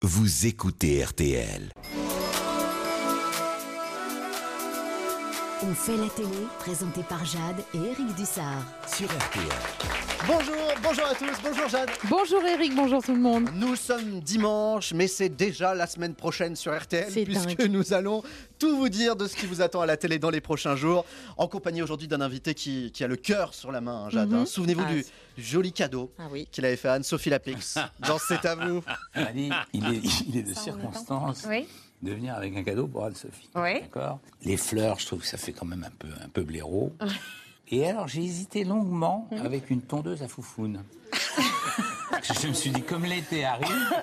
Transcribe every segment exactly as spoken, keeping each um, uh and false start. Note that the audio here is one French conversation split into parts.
Vous écoutez R T L. On fait la télé, présenté par Jade et Eric Dussard. Sur R T L. Bonjour, bonjour à tous, bonjour Jade. Bonjour Eric, bonjour tout le monde. Nous sommes dimanche, mais c'est déjà la semaine prochaine sur R T L, C'est puisque dingue. nous allons tout vous dire de ce qui vous attend à la télé dans les prochains jours, en compagnie aujourd'hui d'un invité qui, qui a le cœur sur la main, hein, Jade. Mhm. hein. Souvenez-vous Ah, du, c'est- du joli cadeau Ah oui. qu'il avait fait à Anne-Sophie Lapix dans C'est à vous. Elle m'a dit, il est, il est de circonstance Oui. de venir avec un cadeau pour Anne-Sophie. Oui. D'accord. Les fleurs, je trouve que ça fait quand même un peu, un peu blaireau. Et alors, j'ai hésité longuement avec une tondeuse à foufoune. Parce que je me suis dit, comme l'été arrive,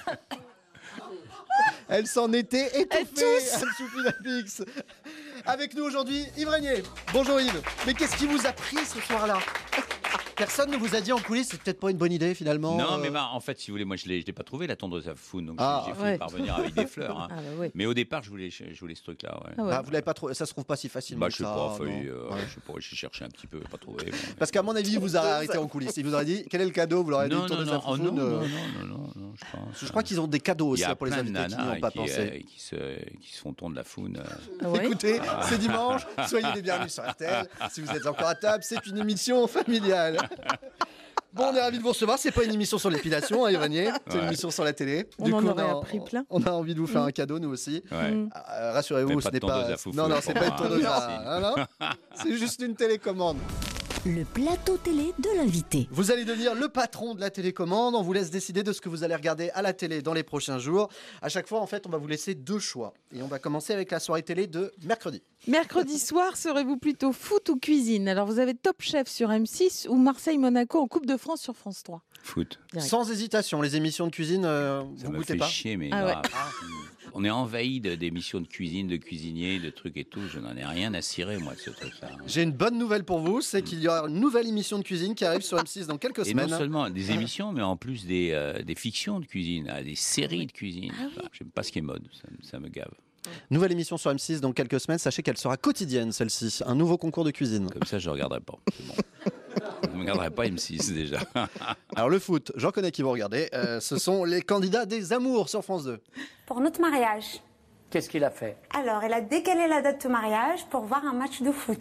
Elle s'en était étouffée, tousse. Anne-Sophie Lapix. Avec nous aujourd'hui, Yves Régnier. Bonjour Yves. Mais qu'est-ce qui vous a pris ce soir-là? Personne ne vous a dit en coulisses, c'est peut-être pas une bonne idée finalement. Non, euh, mais bah, en fait, si vous voulez, moi je l'ai, je l'ai pas trouvé la tondeuse à foufoune, donc Ah, j'ai j'ai ouais. fait parvenir avec des fleurs. hein. Ah bah ouais. Mais au départ, je voulais, je voulais ce truc-là. Ouais. Ah ouais. bah, vous l'avez pas trouvé, ça se trouve pas si facilement. Bah, que je sais ça, pas, non. fallu, euh, Ouais. je sais pas, j'ai cherché un petit peu, pas trouvé. bon. Parce qu'à mon avis, il vous a arrêté en coulisses. Il vous aurait dit quel est le cadeau, vous l'aurez dit non, une non, tondeuse non, à oh, non, foufoune, non, euh, non, non, non, non, je pense. Je crois qu'ils ont des cadeaux Il aussi y a pour les plein de invités qui n'y nanas ont pas qui, pensé. euh, qui, se, qui se font tondre la foune. euh. Ah ouais. Écoutez, c'est dimanche, soyez les bienvenus sur R T L. Si vous êtes encore à table, c'est une émission familiale. Bon, on est ravis de vous recevoir. C'est pas une émission sur l'épilation, hein, Yves Régnier. C'est une Ouais. émission sur la télé. On en on aurait a, appris plein. on a envie de vous faire un cadeau, nous aussi. Ouais. Mm. Euh, Rassurez-vous, Mais ce pas de n'est pas. tondeuse à foufoune Non, non, c'est pour pas une moi, tondeuse hein, à. Non, non. C'est juste une télécommande. Le plateau télé de l'invité. Vous allez devenir le patron de la télécommande. On vous laisse décider de ce que vous allez regarder à la télé dans les prochains jours. À chaque fois, en fait, on va vous laisser deux choix. Et on va commencer avec la soirée télé de mercredi. Mercredi soir, serez-vous plutôt foot ou cuisine? Alors vous avez Top Chef sur M six ou Marseille-Monaco en Coupe de France sur France trois. Foot. Direct. Sans hésitation, les émissions de cuisine, euh, Ça vous me goûtez fait pas chier, mais Ah ouais. grave. On est envahi de- d'émissions de cuisine, de cuisiniers, de trucs et tout. Je n'en ai rien à cirer, moi, de ce truc-là. J'ai une bonne nouvelle pour vous, c'est qu'il y aura une nouvelle émission de cuisine qui arrive sur M six dans quelques Et semaines. non seulement des émissions, mais en plus des, euh, des fictions de cuisine, ah, des séries de cuisine. Enfin, j'aime pas ce qui est mode, ça, me- ça me gave. Nouvelle émission sur M six dans quelques semaines. Sachez qu'elle sera quotidienne, celle-ci. Un nouveau concours de cuisine. Comme ça, je regarderai pas. C'est bon. Je ne regarderai pas M six déjà. Alors le foot, j'en connais qui vont regarder. Euh, ce sont les candidats des amours sur France deux. Pour notre mariage. Qu'est-ce qu'il a fait? Alors, elle a décalé la date de mariage pour voir un match de foot.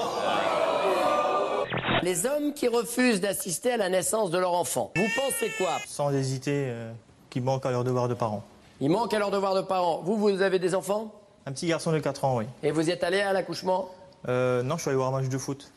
Les hommes qui refusent d'assister à la naissance de leur enfant. Vous pensez quoi? Sans hésiter, euh, qui manquent à leur devoir de parents. Ils manquent à leur devoir de parents. Vous, vous avez des enfants? Un petit garçon de quatre ans, oui. Et vous y êtes allé à l'accouchement? Euh, non, je suis allé voir un match de foot.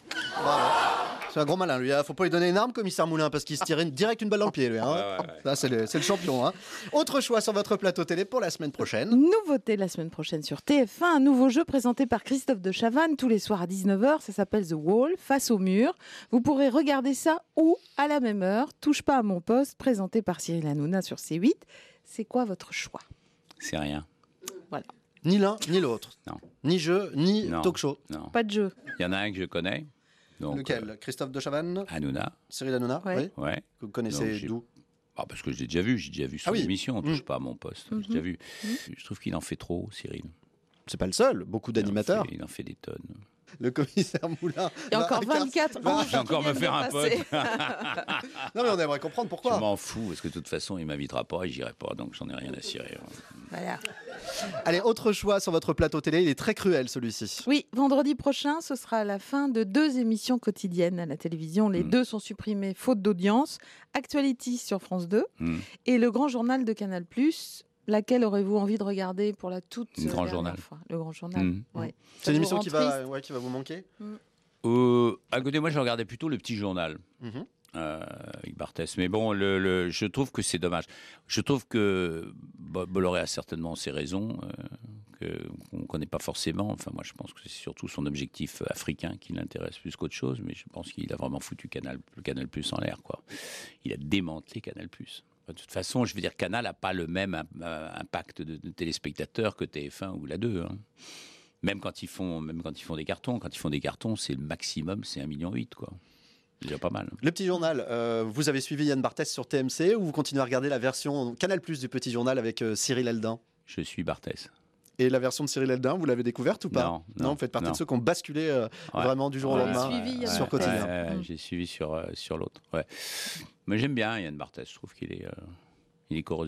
C'est un gros malin, lui. hein. Faut pas lui donner une arme, commissaire Moulin, parce qu'il se tire une- direct une balle dans le pied, lui. hein. Ouais, ouais, ouais. Là, c'est le, c'est le champion. hein. Autre choix sur votre plateau télé pour la semaine prochaine. Nouveauté la semaine prochaine sur T F un, un nouveau jeu présenté par Christophe de Chavannes tous les soirs à dix-neuf heures. Ça s'appelle The Wall, face au mur. Vous pourrez regarder ça où à la même heure. Touche pas à mon poste, présenté par Cyril Hanouna sur C huit. C'est quoi votre choix? C'est rien. Voilà, Ni l'un, ni l'autre. Non. Ni jeu, ni Non. talk show. Non. pas de jeu. Il y en a un que je connais. Donc, Lequel euh, Christophe de Chavannes Hanouna. Cyril Hanouna Ouais. Oui. Ouais. Que vous Donc, connaissez j'ai- d'où Ah, parce que je l'ai déjà vu, j'ai déjà vu son Ah oui. émission, on touche Mm. pas à mon poste. J'ai déjà vu. Je trouve qu'il en fait trop, Cyril. C'est pas le seul. Beaucoup Il en d'animateurs. fait- Il en fait des tonnes. Le commissaire Moulin. Il y a va encore incarner- vingt-quatre va- ans. Je vais encore me faire un pote. Non, mais on aimerait comprendre Je pourquoi. m'en fous, parce que de toute façon, il m'invitera pas et j'irai pas, donc j'en ai rien à cirer. Voilà. Allez, autre choix sur votre plateau télé. Il est très cruel, celui-ci. Oui, vendredi prochain, ce sera la fin de deux émissions quotidiennes à la télévision. Les Mm. deux sont supprimées faute d'audience. Actuality sur France deux Mm. et le Grand Journal de Canal+. Laquelle aurez-vous envie de regarder pour la toute Le Grand dernière Journal. fois? Le Grand Journal, Mm. ouais. C'est Ça une vous émission rend qui va, triste ouais, qui va vous manquer. Euh, à côté, moi, je regardais plutôt le petit journal. Mhm. euh, avec Barthès. Mais bon, le, le, je trouve que c'est dommage. Je trouve que Bo- Bolloré a certainement ses raisons, euh, que, qu'on ne connaît pas forcément. Enfin, moi, je pense que c'est surtout son objectif africain qui l'intéresse plus qu'autre chose, mais je pense qu'il a vraiment foutu Canal, le Canal Plus en l'air, quoi. Il a démantelé Canal Plus. De toute façon, je veux dire, Canal n'a pas le même im- euh, impact de, de téléspectateurs que T F un ou la deux. Hein. Même quand ils font, même quand ils font des cartons, quand ils font des cartons, c'est le maximum, c'est un million huit, quoi. C'est déjà pas mal. Le Petit Journal, euh, vous avez suivi Yann Barthès sur T M C ou vous continuez à regarder la version Canal Plus du Petit Journal avec euh, Cyril Eldin? Je suis Barthès. Et la version de Cyril Eldin, vous l'avez découverte ou pas? Non, non, vous faites partie non. de ceux qui ont basculé euh, Ouais. vraiment du jour au Ouais, lendemain suivi, euh, Yann sur Barthès. Quotidien. Ouais, ouais, Mm. j'ai suivi sur, euh, sur l'autre. Ouais. Mais j'aime bien Yann Barthès, je trouve qu'il est, euh, il est corrosif.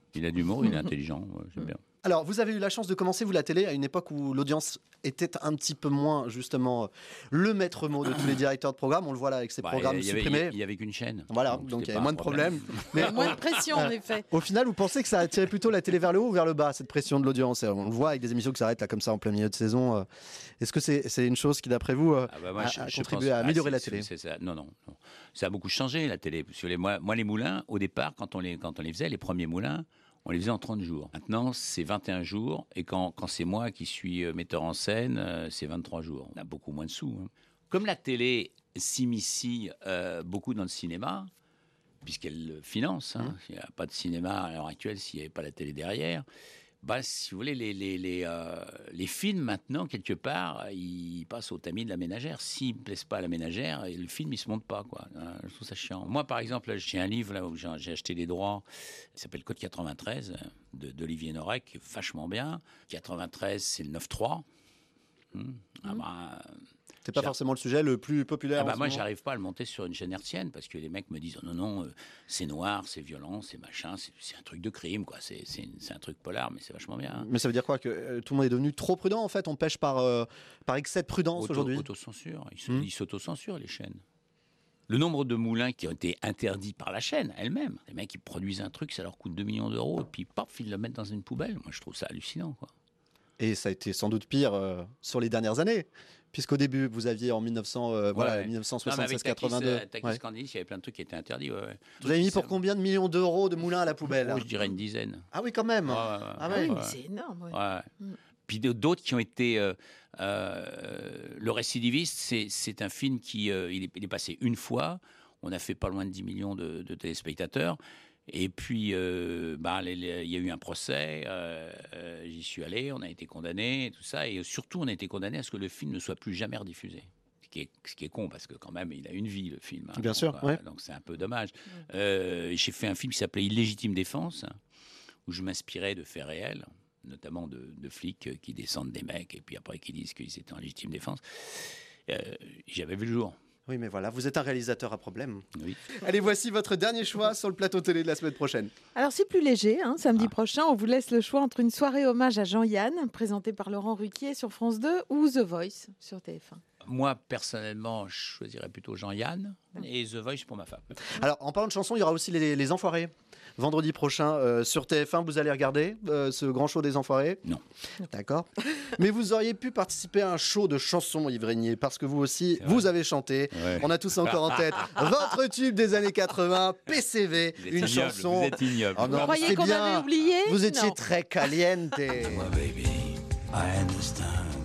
Il a de l'humour, il est intelligent, ouais, j'aime bien. Alors, vous avez eu la chance de commencer, vous, la télé, à une époque où l'audience était un petit peu moins, justement, le maître mot de tous les directeurs de programme. On le voit là avec ces Bah, programmes il y avait- supprimés. Il n'y avait qu'une chaîne. Voilà, donc, il y avait moins de problèmes. Mais Moins de pression, en euh, effet. Au final, vous pensez que ça a tiré plutôt la télé vers le haut ou vers le bas, cette pression de l'audience? On le voit avec des émissions qui s'arrêtent là comme ça en plein milieu de saison. euh. Est-ce que c'est c'est une chose qui, d'après vous, euh, Ah bah moi, a, je- a je contribué pense- à améliorer ah, la c'est- télé? c'est ça. Non, non, non. Ça a beaucoup changé, la télé. Parce que les, moi, moi, les moulins, au départ, quand on les, quand on les faisait, les premiers moulins, on les faisait en trente jours. Maintenant, c'est vingt et un jours. Et quand, quand c'est moi qui suis euh, metteur en scène, euh, c'est vingt-trois jours. On a beaucoup moins de sous. Hein. Comme la télé s'immiscie euh, beaucoup dans le cinéma, puisqu'elle le finance, hein, il n'y a pas de cinéma à l'heure actuelle s'il n'y avait pas la télé derrière. Bah, si vous voulez, les, les, les, euh, les films, maintenant, quelque part, ils passent au tamis de la ménagère. S'ils ne plaisent pas à la ménagère, le film, il ne se monte pas, quoi. Hein, je trouve ça chiant. Moi, par exemple, j'ai un livre là, où j'ai j'ai acheté les droits, il s'appelle Code quatre-vingt-treize, de- d'Olivier Norek, qui est vachement bien. quatre-vingt-treize, c'est le neuf trois. Hum. Ah bah, C'est pas j'ai- forcément le sujet le plus populaire. ah bah en ce moi, moment. j'arrive pas à le monter sur une chaîne hertzienne parce que les mecs me disent oh non, non, euh, c'est noir, c'est violent, c'est machin, c'est c'est un truc de crime, quoi. C'est c'est une- c'est un truc polar, mais c'est vachement bien. hein. Mais ça veut dire quoi? Que euh, tout le monde est devenu trop prudent, en fait? On pêche par, euh, par excès de prudence Auto- aujourd'hui? Autocensure. Ils se- Hmm. ils s'autocensurent, les chaînes. Le nombre de moulins qui ont été interdits par la chaîne elle-même. Les mecs, ils produisent un truc, ça leur coûte deux millions d'euros, et puis paf, ils le mettent dans une poubelle. Moi, je trouve ça hallucinant, quoi. Et ça a été sans doute pire euh, sur les dernières années. Puisqu'au début, vous aviez en mille neuf cents, euh, voilà, Ouais. Non, mais mille neuf cent avec soixante-seize Takis, quatre-vingt-deux. euh, Takis Ouais. Candice, il y avait plein de trucs qui étaient interdits. Ouais, ouais. Vous avez mis pour combien de millions d'euros de moulins à la poubelle? Oh, je dirais une dizaine. Ah oui, quand même. Ouais, ouais, Ah Ah ouais. oui, mais ouais. c'est énorme. ouais. Ouais. Mm. Puis de- d'autres qui ont été. euh, euh, Le Récidiviste, c'est c'est un film qui euh, il, est, il est passé une fois. On a fait pas loin de dix millions de, de téléspectateurs. Et puis, euh, bah, les- les- il y a eu un procès. euh, euh, J'y suis allé, on a été condamné, et tout ça. Et surtout, on a été condamné à ce que le film ne soit plus jamais rediffusé. Ce qui est, ce qui est con, parce que quand même, il a une vie, le film. hein. Bien Donc, sûr, bah, ouais. Donc c'est un peu dommage. Euh, J'ai fait un film qui s'appelait Illégitime défense, où je m'inspirais de faits réels, notamment de, de flics qui descendent des mecs et puis après qui disent qu'ils étaient en légitime défense. Euh, J'avais vu le jour. Oui, mais voilà, vous êtes un réalisateur à problème. Oui. Allez, voici votre dernier choix sur le plateau télé de la semaine prochaine. Alors c'est plus léger, hein, samedi Ah. prochain, on vous laisse le choix entre une soirée hommage à Jean-Yann, présentée par Laurent Ruquier sur France deux, ou The Voice sur T F un. Moi, personnellement, je choisirais plutôt Jean-Yann et The Voice pour ma femme. Alors, en parlant de chansons, il y aura aussi les, les Enfoirés. Vendredi prochain euh, sur T F un, vous allez regarder euh, ce grand show des Enfoirés? Non. D'accord. Mais vous auriez pu participer à un show de chansons, Yves Régnier, parce que vous aussi, C'est vrai. vous avez chanté. Ouais. On a tous encore en tête votre tube des années quatre-vingts, P C V, Vous êtes une ignoble, chanson. Vous êtes ignoble. Oh non, Vous mais croyez c'est qu'on bien. avait oublié? Vous étiez Non. très caliente. Moi, baby, I understand.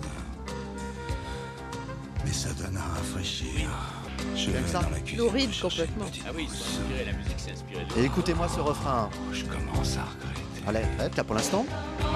Mais ça donne à rafraîchir. Je vais ça dans la cuisine. L'horrible, chercher une complètement. petite Ah oui, ils sont inspirés, la musique s'est inspirée de Et écoutez-moi ce refrain. Je commence à regretter. Allez, hop, là pour l'instant.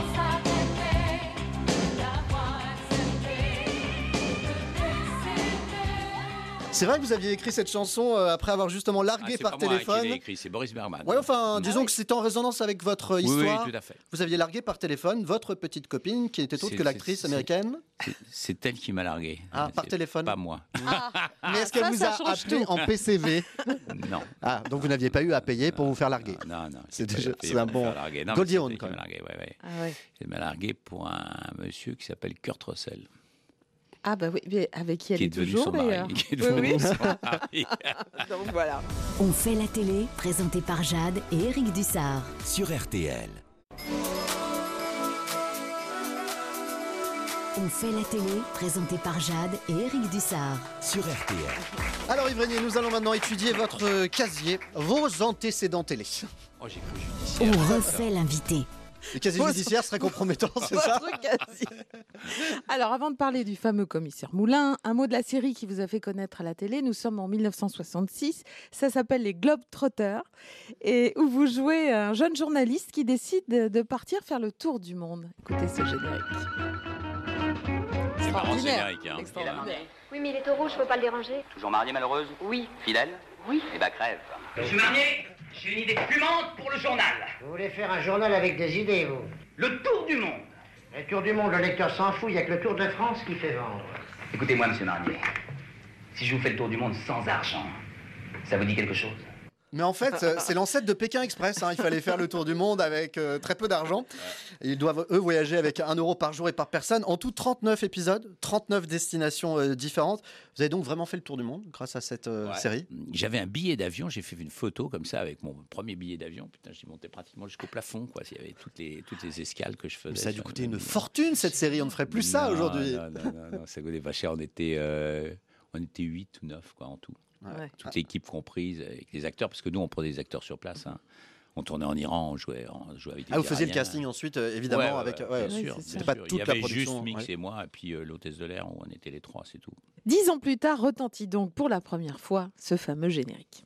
C'est vrai que vous aviez écrit cette chanson euh, après avoir justement Ah, largué c'est par pas moi téléphone. qui l'ai écrit, c'est Boris Bergman. Ouais, enfin, Ah disons oui. que c'est en résonance avec votre Oui, oui, histoire. tout à fait. Vous aviez largué par téléphone votre petite copine qui était autre C'est- que l'actrice c'est- américaine. C'est- C'est elle qui m'a largué. Ah, Euh, par c'est téléphone. Pas moi. Mais est-ce qu'elle ça, vous ça a change appelé tout. en P C V? Non. Ah, donc vous n'aviez pas eu à payer pour vous faire larguer. Non, non. C'est j'ai pas déjà- été c'est un me bon faire larguer. Non, mais Goldie c'est Hawn, elle quand qui m'a même. largué, ouais, ouais. Ah, ouais. Elle m'a largué pour un monsieur qui s'appelle Kurt Russell, Ah bah oui, mais avec qui elle qui est, est devenu toujours son mari. d'ailleurs. Qui est Oui, devenu oui. son mari. Donc voilà. On fait la télé, présenté par Jade et Éric Dussard. Sur R T L. On fait la télé, présenté par Jade et Éric Dussard. Sur R T L. Alors Yves Régnier, nous allons maintenant étudier votre euh, casier, vos antécédents télé. Oh, j'ai cru On judiciaire. refait l'invité. Le casier judiciaire serait compromettant, c'est ça? Votre casier. Alors, avant de parler du fameux commissaire Moulin, un mot de la série qui vous a fait connaître à la télé. Nous sommes en mille neuf cent soixante-six. Ça s'appelle Les Globetrotters, et où vous jouez un jeune journaliste qui décide de, de partir faire le tour du monde. Écoutez ce générique. C'est marrant, Extraordinaire. générique, hein. Extraordinaire. Oui, mais il est au rouge, je peux pas le déranger. Toujours mariée malheureuse? Oui. Fidèle? Oui. Eh ben crève. Je suis marié, j'ai une idée fumante pour le journal. Vous voulez faire un journal avec des idées, vous? Le tour du monde. Le tour du monde, le lecteur s'en fout, il n'y a que le tour de France qui fait vendre. Écoutez-moi, monsieur Marnier. Si je vous fais le tour du monde sans argent, ça vous dit quelque chose? Mais en fait, euh, c'est l'ancêtre de Pékin Express. Hein. Il fallait faire le tour du monde avec euh, très peu d'argent. Ils doivent, eux, voyager avec un euro par jour et par personne. En tout, trente-neuf épisodes, trente-neuf destinations euh, différentes. Vous avez donc vraiment fait le tour du monde grâce à cette euh, Ouais. série. J'avais un billet d'avion, j'ai fait une photo comme ça avec mon premier billet d'avion. Putain, j'y montais pratiquement jusqu'au plafond. Quoi. Il y avait toutes les, toutes les escales que je faisais. Mais ça a dû sur coûter une- une fortune, cette série. On ne ferait plus ça Non, aujourd'hui. Non, non, non, non, ça coûtait pas cher. On était, euh, on était huit ou neuf quoi, en tout. Ouais. Toute l'équipe comprise, avec les acteurs, parce que nous, on prenait des acteurs sur place. Hein. On tournait en Iran, on jouait, on jouait avec les Ah, vous faisiez le Iraniens. casting ensuite, euh, évidemment, Ouais, ouais, avec. ouais, ouais, bien ouais, sûr, C'était bien pas sûr. toute Il y la avait production. juste Mix ouais. et moi, et puis euh, l'hôtesse de l'air, où on était les trois, c'est tout. Dix ans plus tard, retentit donc pour la première fois ce fameux générique.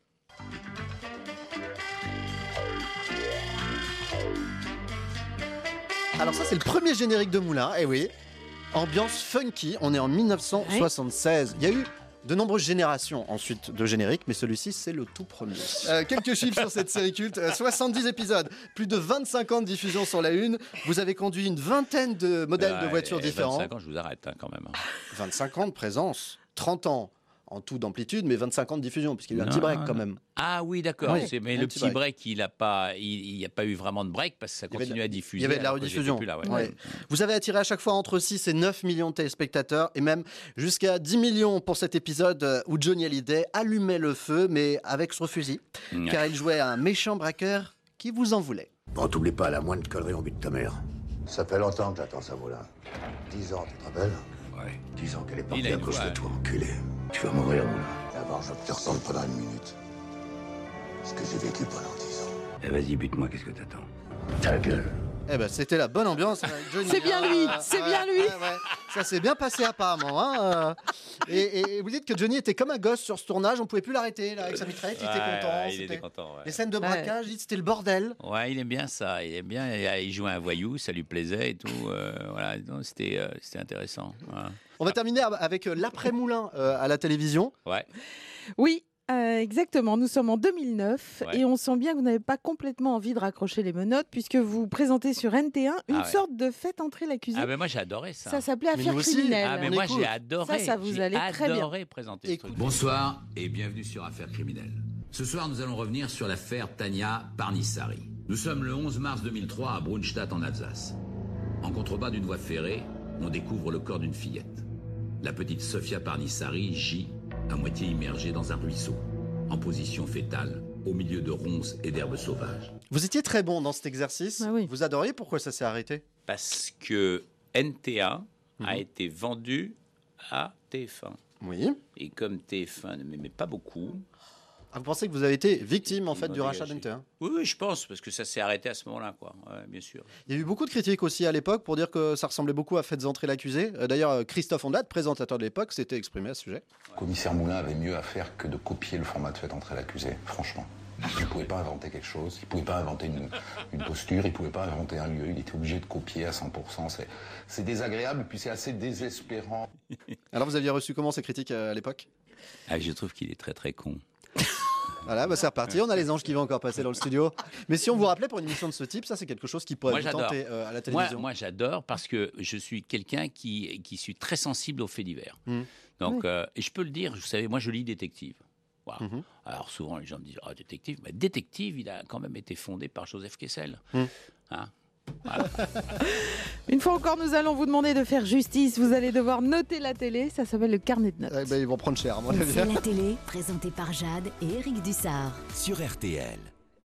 Alors ça, c'est le premier générique de Moulin, eh oui. Ambiance funky, on est en mille neuf cent soixante-seize. Il y a eu de nombreuses générations ensuite de génériques, mais celui-ci, c'est le tout premier. Euh, quelques chiffres sur cette série culte. Euh, soixante-dix épisodes, plus de vingt-cinq ans de diffusion sur la une. Vous avez conduit une vingtaine de modèles de Ouais, voitures et différents. vingt-cinq ans, je vous arrête hein, quand même. hein. vingt-cinq ans de présence, trente ans en tout d'amplitude, mais vingt-cinq ans de diffusion, puisqu'il y a eu un Non, petit break quand non. même. Ah oui, d'accord. Oui, c'est- mais un le petit petit break. break, il n'y a, pas- il, il y a pas eu vraiment de break parce que ça Il y avait de continue la- à diffuser. Il y avait de la alors que j'étais rediffusion. plus là, ouais. Ouais. Vous avez attiré à chaque fois entre six et neuf millions de téléspectateurs et même jusqu'à dix millions pour cet épisode euh, où Johnny Hallyday allumait le feu, mais avec son fusil, Ouais. car il jouait un méchant braqueur qui vous en voulait. Bon, t'oublies pas la moindre connerie en but de ta mère. Ça fait longtemps que j'attends ça, Moulin. Dix ans, tu te rappelles? Ouais, dix ans qu'elle est Il partie a à une cause voix, de hein. toi, enculé. Tu vas mourir, Moulin. D'abord, je veux que tu ressentes pendant une minute ce que j'ai vécu pendant dix ans. Eh, vas-y, bute-moi, qu'est-ce que t'attends? Ta gueule. Eh ben, c'était la bonne ambiance avec Johnny. C'est bien lui, Ah, c'est ouais, bien lui. ouais, ouais. Ça s'est bien passé apparemment. Hein. euh. Et, et vous dites que Johnny était comme un gosse sur ce tournage, on pouvait plus l'arrêter là, avec sa mitraillette, il était Ouais, content. ouais, il c'était- était content. ouais. Les scènes de Ouais. braquage, il dit que c'était le bordel. Ouais, il aime bien ça. Il aime bien. Il jouait un voyou, ça lui plaisait et tout. euh, voilà, donc c'était euh, c'était intéressant. Voilà. On va terminer avec euh, l'après-Moulin euh, à la télévision. Ouais. Oui, euh, exactement. Nous sommes en deux mille neuf Ouais. et on sent bien que vous n'avez pas complètement envie de raccrocher les menottes puisque vous présentez sur N T un une Ah ouais. sorte de faites entrer l'accusé. Ah ben moi j'ai adoré ça. Ça s'appelait Mais Affaire nous aussi. criminelle. Ah mais on moi écoute. j'ai adoré. Ça, ça vous J'ai allait très bien. adoré présenter ce Écoute. truc. Bonsoir et bienvenue sur Affaires criminelles. Ce soir, nous allons revenir sur l'affaire Tania Parnissari. Nous sommes le onze mars deux mille trois à Brunstadt en Alsace. En contrebas d'une voie ferrée, on découvre le corps d'une fillette. La petite Sofia Parnissari gît, à moitié immergée dans un ruisseau, en position fétale, au milieu de ronces et d'herbes sauvages. Vous étiez très bon dans cet exercice. Ah oui. Vous adoriez, pourquoi ça s'est arrêté? Parce que N T un a Mhm. été vendu à T F un. Oui. Et comme T F un ne m'aimait pas beaucoup. Ah, vous pensez que vous avez été victime en Ils fait m'ont du rachat dégagé. d'N T un? Oui, oui, je pense, parce que ça s'est arrêté à ce moment-là, quoi. Ouais, bien sûr. Il y a eu beaucoup de critiques aussi à l'époque pour dire que ça ressemblait beaucoup à Faites entrer l'accusé. Euh, D'ailleurs, euh, Christophe Ondelat, présentateur de l'époque, s'était exprimé à ce sujet. Le commissaire Moulin avait mieux à faire que de copier le format de Faites entrer l'accusé, franchement. Il ne pouvait pas inventer quelque chose, il ne pouvait pas inventer une, une posture, il ne pouvait pas inventer un lieu, il était obligé de copier à cent pour cent. C'est, c'est désagréable et puis c'est assez désespérant. Alors, vous aviez reçu comment ces critiques euh, à l'époque? Ah, je trouve qu'il est très très con. Voilà, bah c'est reparti. On a les anges qui vont encore passer dans le studio. Mais si on vous rappelait pour une émission de ce type, ça c'est quelque chose qui pourrait Moi, vous j'adore. tenter euh, à la Moi, télévision. moi, j'adore parce que je suis quelqu'un qui, qui suis très sensible aux faits divers. Mm. Donc, Oui. euh, et je peux le dire, vous savez, moi je lis Détective. Voilà. Mhm. Alors souvent les gens me disent ah, Détective, mais Détective, il a quand même été fondé par Joseph Kessel. Mm. Hein. Voilà. Une fois encore, nous allons vous demander de faire justice. Vous allez devoir noter la télé. Ça s'appelle le carnet de notes. Eh ben, ils vont prendre cher, à mon On avis. fait la télé, présenté par Jade et Eric Dussard. Sur R T L.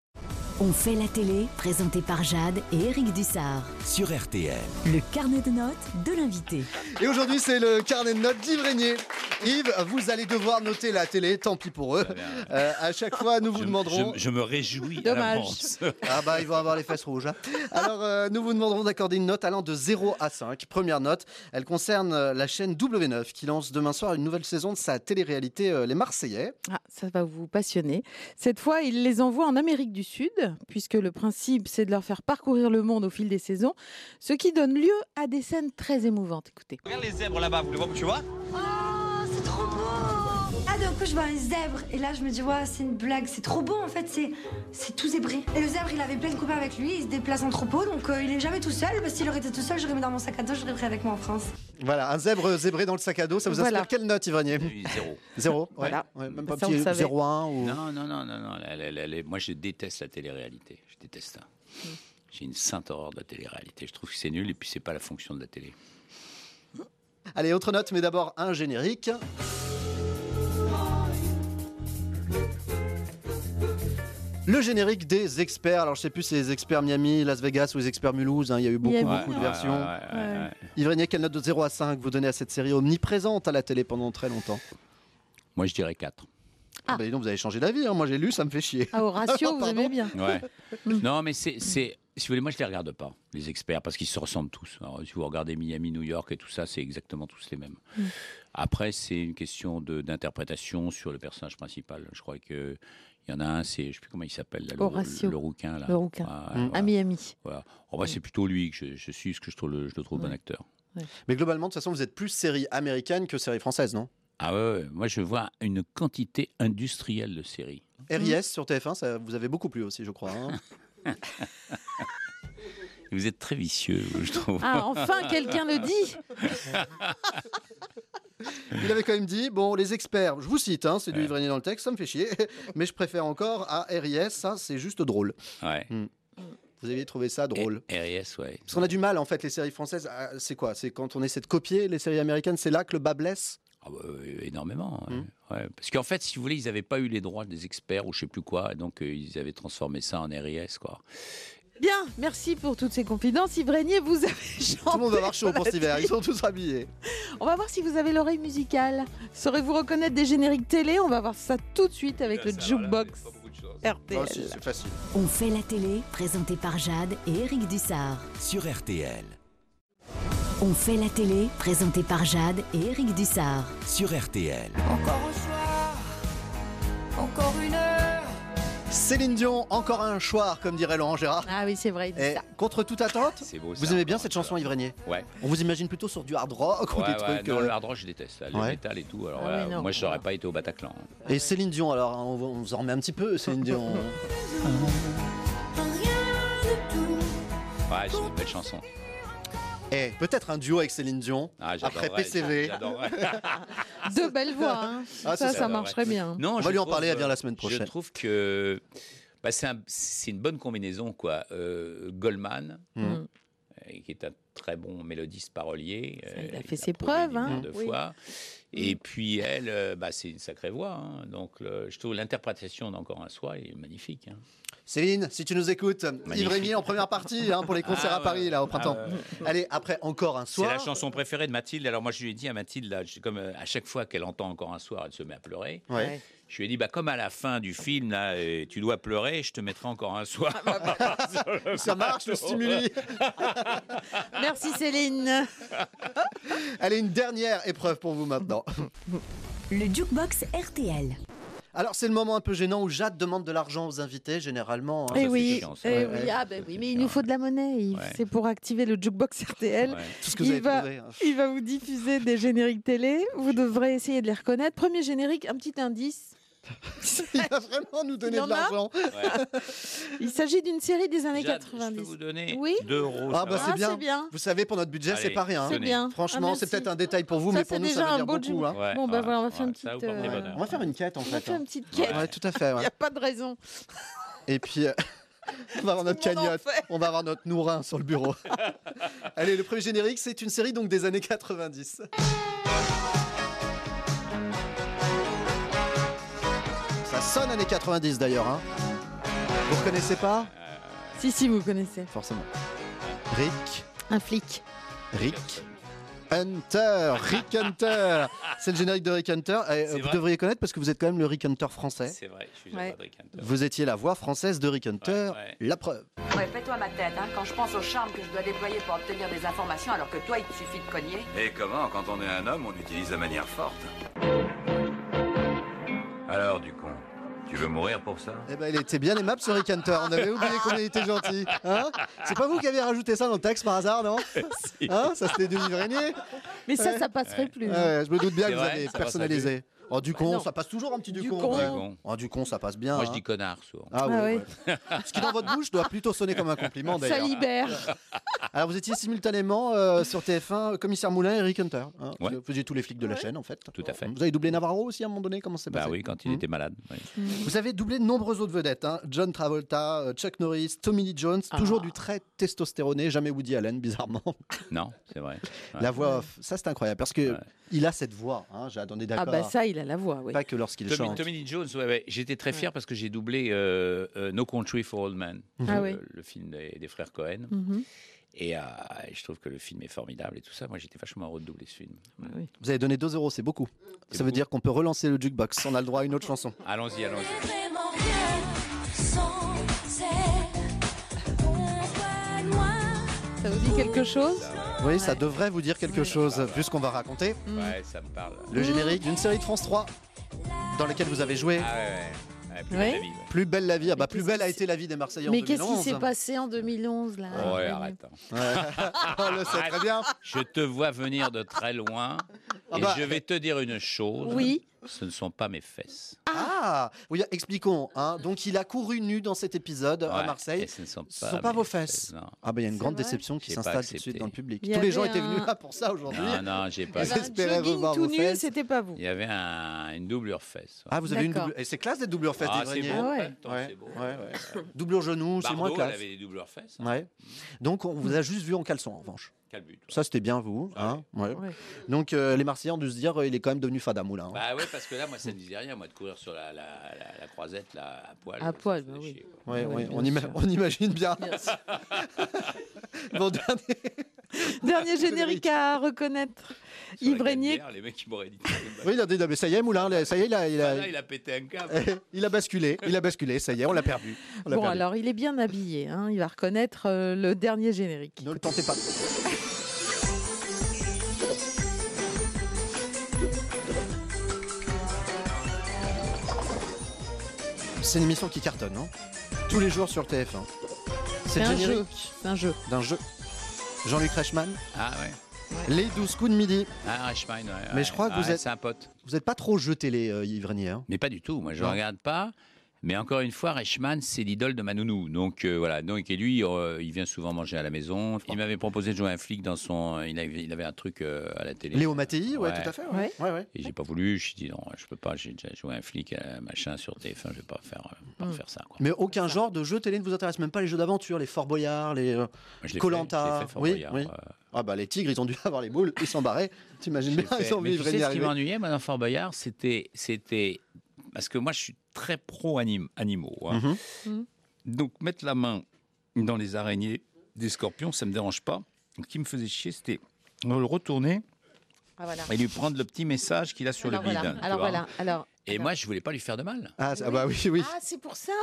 On fait la télé, présenté par Jade et Eric Dussard. Sur R T L. Le carnet de notes de l'invité. Et aujourd'hui, c'est le carnet de notes d'Yves Régnier. Yves, vous allez devoir noter la télé, tant pis pour eux. Euh, à chaque fois, nous vous je, demanderons... je- je me réjouis à Dommage. l'avance. Ah bah, ils vont avoir les fesses rouges. hein. Alors, euh, nous vous demanderons d'accorder une note allant de zéro à cinq. Première note, elle concerne euh, la chaîne W neuf qui lance demain soir une nouvelle saison de sa télé-réalité euh, Les Marseillais. Ah, ça va vous passionner. Cette fois, il les envoie en Amérique du Sud, puisque le principe, c'est de leur faire parcourir le monde au fil des saisons, ce qui donne lieu à des scènes très émouvantes. Écoutez. Regarde les zèbres là-bas, vous les vois, tu vois? Oh, c'est trop beau! Ah, donc coup, je vois un zèbre. Et là, je me dis, ouais, c'est une blague. C'est trop beau, en fait. C'est, c'est tout zébré. Et le zèbre, il avait plein de copains avec lui. Il se déplace en troupeau. Donc, euh, il est jamais tout seul. Parce qu'il aurait été tout seul, j'aurais mis dans mon sac à dos. J'aurais pris avec moi en France. Voilà, un zèbre zébré dans le sac à dos. Ça vous Voilà. inspire quelle note, Yves Régnier? Zéro. Zéro, ouais. Voilà. Ouais, même pas Ça, on le petit savait. zéro un ou... Non, non, non, non, non. la- la- la- la- moi, je déteste la télé-réalité. Je déteste ça. Mm. J'ai une sainte horreur de la télé-réalité. Je trouve que c'est nul et puis c'est pas la fonction de la télé. Allez, autre note, mais d'abord un générique. Le générique des experts. Alors, je sais plus si c'est les experts Miami, Las Vegas ou les experts Mulhouse. hein. Il y a eu beaucoup, Miami. beaucoup de Ouais, versions. ouais, ouais, ouais, ouais. Yves Régnier, quelle note de zéro à cinq vous donnez à cette série omniprésente à la télé pendant très longtemps? Moi, je dirais quatre. Ah, bah, dis donc, vous avez changé d'avis. hein. Moi, j'ai lu, ça me fait chier. Ah, au ratio, vous Pardon. aimez bien. Ouais. Non, mais c'est, c'est, si vous voulez, moi je les regarde pas, les experts, parce qu'ils se ressemblent tous. Alors, si vous regardez Miami, New York et tout ça, c'est exactement tous les mêmes. Mm. Après, c'est une question de, d'interprétation sur le personnage principal. Je crois que il y en a un, c'est, je sais plus comment il s'appelle, là, le, Horatio. le rouquin. Là. Le rouquin. Ah, Mm. voilà. À Miami. Voilà. En vrai, c'est plutôt lui que je, je suis, parce que je, trouve le, je le trouve bon Ouais. acteur. Mais globalement, de toute façon, vous êtes plus série américaine que série française, non? Ah ouais, ouais, moi je vois une quantité industrielle de séries. R I S sur T F un, ça vous avez beaucoup plu aussi, je crois. hein. Vous êtes très vicieux, je trouve. Ah, enfin, quelqu'un le dit. Il avait quand même dit, bon, les experts, je vous cite, hein, c'est du Ouais. Yves Régnier dans le texte, ça me fait chier, mais je préfère encore à R I S, ça c'est juste drôle. Ouais. Vous aviez trouvé ça drôle? R I S, ouais. Parce qu'on a du mal, en fait, les séries françaises, à- c'est quoi? C'est quand on essaie de copier les séries américaines, c'est là que le bas blesse? Ah bah, euh, énormément. ouais. Mm. Ouais. Parce qu'en fait, si vous voulez, ils n'avaient pas eu les droits des experts ou je sais plus quoi, donc euh, ils avaient transformé ça en R I S, quoi. Bien, merci pour toutes ces confidences. Yves Régnier, vous avez chanté. Tout le monde va avoir chaud pour cet hiver, on a ils sont tous habillés. On va voir si vous avez l'oreille musicale. Saurez-vous reconnaître des génériques télé? On va voir ça tout de suite avec le Jukebox R T L. Ah, si, c'est facile. On fait la télé, présenté par Jade et Eric Dussard. Sur R T L. On fait la télé, présenté par Jade et Eric Dussard. Sur R T L. Encore un soir, encore une heure. Céline Dion, encore un choix, comme dirait Laurent Gérard. Ah oui, c'est vrai, il dit Et ça. contre toute attente, C'est beau, vous ça, aimez bien encore cette un chanson, Yves Régnier? Ouais. On vous imagine plutôt sur du hard rock ou Ouais, des ouais, trucs... non, euh, le hard rock, je déteste. là, Le Ouais. métal et tout. Alors, Ah voilà, oui, non. moi, je n'aurais pas été au Bataclan. Et Céline Dion, alors, on, va- on vous en remet un petit peu, Céline Dion. Ouais, c'est une belle chanson. Et peut-être un duo avec Céline Dion, Ah, après j'adorerais, P C V. j'adorerais. Deux belles voix. hein. Ah, ça, c'est ça ça, marcherait bien. Non, On va je lui en trouve, parler, elle vient euh, la semaine prochaine. Je trouve que bah, c'est, un- c'est une bonne combinaison, quoi. Euh, Goldman, Mm. euh, qui est un très bon mélodiste parolier. Ça, il a euh, fait l'a ses prouvé preuves, des millions hein. de Oui. fois. Et puis elle, euh, bah, c'est une sacrée voix. hein. Donc le- je trouve l'interprétation d'Encore un soir est magnifique. hein. Céline, si tu nous écoutes, Magnifique. Yves Régnier en première partie hein, pour les concerts Ah, à Paris ouais. là au printemps. Ah, ouais. Allez, après encore un C'est soir. la chanson préférée de Mathilde. Alors moi, je lui ai dit à Mathilde, là, je- comme euh, à chaque fois qu'elle entend Encore un soir, elle se met à pleurer. Ouais. Je lui ai dit, bah, comme à la fin du film, là, euh, tu dois pleurer, je te mettrai encore un soir. Ça marche, le stimuli. Merci Céline. Allez, une dernière épreuve pour vous maintenant. Le Jukebox R T L. Alors, c'est le moment un peu gênant où Jade demande de l'argent aux invités, généralement. hein. Eh c'est oui, chiant, ça. eh Ouais, oui, ouais. ah ben oui, mais il nous faut de la monnaie, Yves. Ouais. C'est pour activer le Jukebox R T L. Ouais. Tout ce que vous il, avez va, trouvé. hein. il va vous diffuser des génériques télé. Vous devrez essayer de les reconnaître. Premier générique, un petit indice. Il va vraiment nous donner Il en de a l'argent. Ouais. Il s'agit d'une série des années Jade, je quatre-vingt-dix. peux vous donner Oui. deux euros. Ah ça bah va c'est Ah, bien. c'est bien. Vous savez, pour notre budget, c'est Allez, pas rien. hein. C'est bien. Franchement, Ah, c'est merci. peut-être un détail pour vous, Ça, mais pour c'est nous, ça déjà veut un dire beau beaucoup. Jukebox. hein. Ouais, Bon, bah ouais, voilà, on va faire ouais, une ça petite. vous portez euh, bonheur. On va faire une quête en On va fait. faire hein. une petite quête. Ouais, tout à fait. Il ouais. n'y a pas de raison. Et puis, euh, on va avoir notre Tout le monde en cagnotte, fait. on va avoir notre nourrin sur le bureau. Allez, le premier générique, c'est une série donc des années quatre-vingt-dix. Ça sonne années quatre-vingt-dix d'ailleurs. Hein. Vous reconnaissez pas? Si, si, vous connaissez. Forcément. Rick, Un flic. Rick Hunter, Rick Hunter. C'est le générique de Rick Hunter. Et, euh, C'est vous vrai. devriez connaître parce que vous êtes quand même le Rick Hunter français. C'est vrai, je suis Ouais. Jade Rick Hunter. Vous étiez la voix française de Rick Hunter. Ouais, ouais. La preuve. Ouais, fais-toi ma tête, hein, quand je pense au charme que je dois déployer pour obtenir des informations alors que toi, il te suffit de cogner. Et comment, quand on est un homme, on utilise la manière forte? Alors, du con, Tu veux mourir pour ça? Eh ben, il était bien aimable ce Rick Hunter. On avait oublié qu'on était gentil. Hein, c'est pas vous qui avez rajouté ça dans le texte par hasard, non? Hein, ça c'était Denis Vrenier. Mais ça, Ouais. ça passerait plus. Ouais, je me doute bien C'est que vous vrai, avez ça personnalisé. Oh, du con, non. ça passe toujours un petit du, Du con. con. Ouais. Du con. Oh, du con, ça passe bien. Moi, je hein. dis connard, souvent. Ah, Ah ouais, oui. ouais. Ce qui dans votre bouche doit plutôt sonner comme un compliment Ça d'ailleurs. libère. Alors vous étiez simultanément euh, sur T F un, Commissaire Moulin et Rick Hunter. Hein. Ouais. Vous faisiez tous les flics de la chaîne en fait. Tout à fait. Vous avez doublé Navarro aussi à un moment donné, comment c'est Bah passé? oui, quand il Mhm. était malade. oui. Vous avez doublé de nombreuses autres vedettes, hein. John Travolta, euh, Chuck Norris, Tommy Lee Jones, Ah. toujours du très testostéroné, jamais Woody Allen, bizarrement. Non, c'est vrai. Ouais. La voix off, ça c'est incroyable parce que Ouais. il a cette voix. Hein. J'ai on est Ah d'accord. bah ça, il a la voix, oui. Pas que lorsqu'il Tommy, chante. Tommy Lee Jones, ouais, ouais. J'étais très fier parce que j'ai doublé euh, euh, No Country for Old Men, Ah le, oui. le film des, des frères Cohen. Mhm. Et euh, je trouve que le film est formidable et tout ça. Moi, j'étais vachement heureux de doubler ce film. Oui. Vous avez donné deux euros, c'est beaucoup. C'est Ça veut beaucoup. dire qu'on peut relancer le jukebox. On a le droit à une autre chanson. Allons-y, allons-y. Vraiment rien sans elle. On va loin. Ça vous dit quelque chose? Oui, ça devrait vous dire quelque chose, puisqu'on va raconter Ouais, ça me parle. le générique d'une série de France trois dans laquelle vous avez joué. Ah ouais, ouais. Ouais, plus Ouais. belle la vie, ouais. Plus belle la vie. Ah bah, Mais plus qu'est-ce belle qui a été la vie des Marseillais en Mais deux mille onze. qu'est-ce qui s'est passé en deux mille onze là? Oh, ouais, arrête. hein. Ouais. On le sait très bien. Je te vois venir de très loin Ah et bah- je vais te dire une chose. Oui. Ce ne sont pas mes fesses. Ah, oui, expliquons. Hein. Donc, il a couru nu dans cet épisode à Ouais, Marseille. et ce ne sont Ce pas, ne sont pas mes vos fesses. non. Ah, bah, il y a une C'est grande vrai déception qui J'ai pas s'installe tout de accepté. suite dans le public. Il y Tous les gens avait étaient venus un- là pour ça aujourd'hui. Non, non, j'ai pas. Eh ben, J'espérais jogging revoir tout vos nu, fesses. c'était pas vous. Il y avait un- une doublure fesse. Ah, vous avez une D'accord. double. Et c'est classe d'être doublure fesse Ah, des c'est Greniers. beau. Ah ouais. Attends, Ouais, c'est beau. ouais, ouais. Doublure genou, c'est moins Bardot, elle classe. avait des doublures fesses. hein. Ouais. Donc, on vous a juste vu en caleçon, en revanche. Calbut. Ça, c'était bien, vous. Hein. Ouais. Ouais. Donc, euh, les Marseillais ont dû se dire, euh, il est quand même devenu Fada Moulin. hein. Bah ouais, parce que là, moi, ça ne disait rien, moi, de courir sur la, la, la, la croisette, là, à poil. À ça poil, me faisait bah oui. chier, quoi. Ouais, Ouais, ouais, bien on, ima- sûr. on imagine bien. Bien sûr. Bon, dernier. Dernier générique à reconnaître. Sur la Yves Régnier. Canebière, les mecs qui m'auraient dit. Oui, il a dit, non, mais ça y est, Moulin, là, ça y est, il a, il a, Ah, là, il a pété un câble. il a basculé, il a basculé, ça y est, on l'a perdu. On l'a Bon, perdu. alors, il est bien habillé. Hein. Il va reconnaître euh, le dernier générique. Ne le tentez pas. C'est une émission qui cartonne, non? Tous les jours sur T F un. C'est C'est le un générique jeu. C'est un jeu. d'un jeu. Jean-Luc Reichmann, Ah ouais. les douze coups de midi. Ah, Reichmann, ouais. Mais ouais. je crois que vous Ouais, êtes- C'est un pote. Vous n'êtes pas trop jeu télé, euh, Yves Régnier, hein. Mais pas du tout. Moi, je ne Non. regarde pas. Mais encore une fois, Reichmann, c'est l'idole de ma nounou. Donc euh, voilà. Donc et lui, euh, il vient souvent manger à la maison. Il m'avait proposé de jouer un flic dans son. Il avait, il avait un truc euh, à la télé. Léo Mattei, ouais, Ouais. tout à fait. Ouais. Ouais, ouais. Et j'ai pas voulu. Je dis non, je peux pas. J'ai déjà joué un flic, euh, machin sur T F un. Je vais pas faire, euh, pas Mm. faire ça. Quoi. Mais aucun genre de jeu télé ne vous intéresse, même pas les jeux d'aventure, les Fort Boyard, les Moi, je l'ai Koh fait, Lanta. je l'ai fait, Fort Oui, Boyard, oui. euh, Ah bah les tigres, ils ont dû avoir les boules, ils sont barrés. T'imagines j'ai bien, fait. ils ont Mais vu tu Yves sais Régnier ce qui arriver. m'ennuyait, moi, dans Fort Boyard, c'était, c'était parce que moi, je suis très pro anim- animaux. hein. Mhm. Mhm. Donc mettre la main dans les araignées, des scorpions, ça me dérange pas. Ce qui me faisait chier, c'était de le retourner Ah, voilà. et lui prendre le petit message qu'il a sur Alors le bide. voilà. tu Alors vois. voilà. Alors. Et alors. moi, je voulais pas lui faire de mal. Ah, c'est- ah bah oui, oui. Ah, c'est pour ça.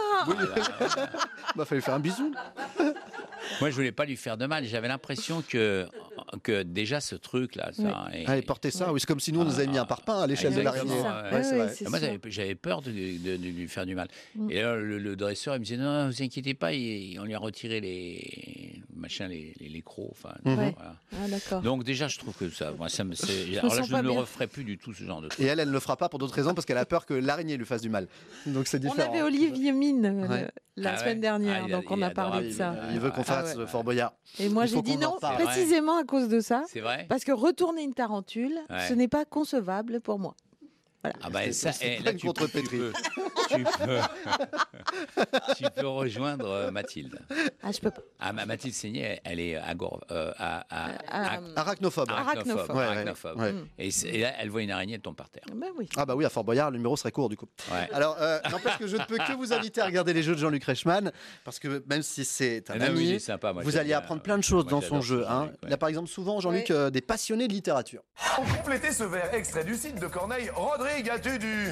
Bah fallait faire un bisou. Moi, je voulais pas lui faire de mal. J'avais l'impression que, que déjà ce truc-là, ça. et- Allez, portez ça. Oui, c'est comme si nous, on nous avait mis un parpaing à l'échelle de Exactement, l'araignée. ouais. Ouais, c'est Ouais, vrai. ouais, c'est Moi, sûr. j'avais, j'avais peur de, de- de lui faire du mal. Mm. Et là, le, le dresseur, il me disait non, non, vous inquiétez pas, il- on lui a retiré les machins, les, les, les crocs. Enfin, Mhm. Ouais. voilà. Ah, d'accord. Donc déjà, je trouve que ça, moi, ça me, c'est- me alors là, sens je pas ne bien. referai plus du tout ce genre de truc. Et elle, elle ne le fera pas pour d'autres raisons parce qu'elle a peur que l'araignée lui fasse du mal. Donc c'est On différent. avait Olivier Mine euh, Ouais. le- la Ah semaine ouais. dernière, Ah, il- donc on il a est parlé de adorable, ça. Il veut qu'on Ah fasse ouais. Fort Boyard. Et moi Il faut j'ai dit qu'on en non, reparle. précisément à cause de ça. C'est vrai. Parce que retourner une tarentule, Ouais. ce n'est pas concevable pour moi. Voilà. Ah bah C'est- ça, c'est eh, pas là une tu, peux, tu, contrepétrie. peux, tu, peux, tu peux rejoindre euh, Mathilde. Ah, je peux pas. Ah, ma- Mathilde Seigné, elle est agor, euh, à, à, Ah, à- Arachnophobe. arachnophobe. Ouais, ouais, arachnophobe. ouais. Et, c'est- et là, elle voit une araignée, elle tombe par terre. Ben oui. Ah bah oui, à Fort Boyard, le numéro serait court du coup. Ouais. Alors, euh, n'empêche que je ne peux que vous inviter à regarder les jeux de Jean-Luc Reichmann, parce que même si c'est un Ah non, oui, il ami, est sympa, moi, vous j'aime alliez bien. apprendre plein de choses Moi, dans son j'adore jeu. ce Hein. Jean-Luc, ouais. Il a par exemple souvent, Jean-Luc, Ouais. euh, des passionnés de littérature. Pour compléter ce vers extrait du Cid de Corneille, Rodrigue, as-tu du...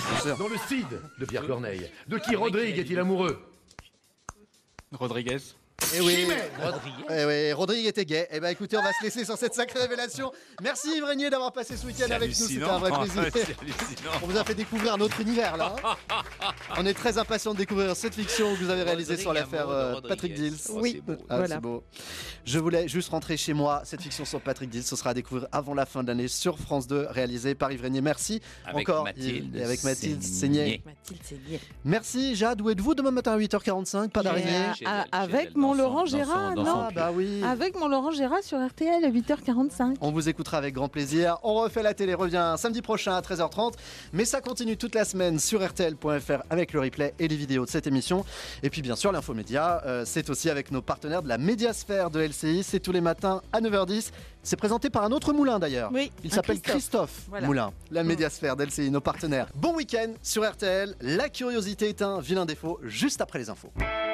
Dans le Cid de Pierre Corneille, de qui Rodrigue est-il amoureux? Rodriguez. Et oui, Rodrigue. Eh oui, Rodrigue était gay. Eh ben écoutez, on va se laisser sur cette sacrée révélation. Merci Yves Régnier d'avoir passé ce week-end C'est avec nous, c'était hallucinant. un vrai plaisir. C'est hallucinant. On vous a fait découvrir un autre univers là. hein. On est très impatients de découvrir cette fiction que vous avez réalisée sur l'affaire euh, Patrick Dills. Oh, Oui, c'est beau. Ah, voilà. c'est beau. Je voulais juste rentrer chez moi. Cette fiction sur Patrick Dills, ce sera à découvrir avant la fin de l'année sur France deux, réalisée par Yves Régnier. Merci Avec encore Mathilde Yves, et avec Mathilde Seigné. Seigné. Mathilde Seigné. Merci Jade, où êtes-vous demain matin à huit heures quarante-cinq? Pas d'araignée. Chez Ah, elle, chez avec elle, mon dans son- Laurent dans son- Gérard, dans non son Ah pull. bah oui. Avec mon Laurent Gérard sur R T L à huit heures quarante-cinq. On vous écoutera avec grand plaisir. On refait la télé, revient samedi prochain à treize heures trente. Mais ça continue toute la semaine sur R T L point F R avec le replay et les vidéos de cette émission. Et puis bien sûr, l'infomédia, euh, c'est aussi avec nos partenaires de la Médiasphère de L C I. C'est tous les matins à neuf heures dix. C'est présenté par un autre moulin d'ailleurs. Oui, Il un s'appelle Christophe. Christophe, Voilà. Moulin. La Médiasphère d'L C I, nos partenaires. Bon week-end sur R T L. La curiosité est un vilain défaut juste après les infos.